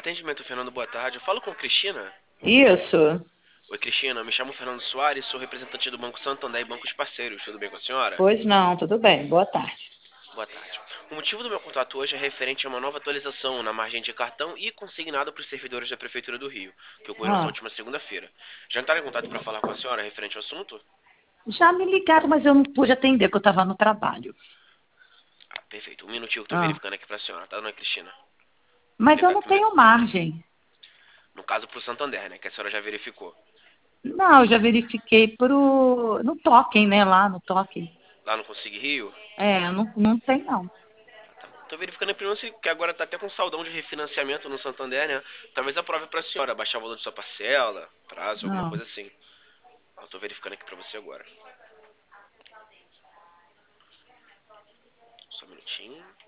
Atendimento, Fernando, boa tarde. Eu falo com Cristina. Isso. Oi, Cristina. Me chamo Fernando Soares, sou representante do Banco Santander e Bancos Parceiros. Tudo bem com a senhora? Pois não, tudo bem. Boa tarde. Boa tarde. O motivo do meu contato hoje é referente a uma nova atualização na margem de cartão e consignado para os servidores da Prefeitura do Rio, que ocorreu nessa Ah, última segunda-feira. Já entraram em contato para falar com a senhora referente ao assunto? já me ligaram, mas eu não pude atender, porque eu estava no trabalho. Ah, perfeito. Um minutinho que eu estou Ah, verificando aqui para a senhora, tá, dona Cristina? mas eu Verificar não primeiro. tenho margem. No caso, para o Santander, né? Que a senhora já verificou. Não, eu já verifiquei no Token, né? Lá no Token. Lá no Consigue Rio? É, não tem, não. Tô verificando em primeiro que agora tá até com saldão de refinanciamento no Santander, né? Talvez aprove pra senhora baixar o valor de sua parcela, prazo, alguma Não. coisa assim. Eu tô verificando aqui pra você agora. Só um minutinho.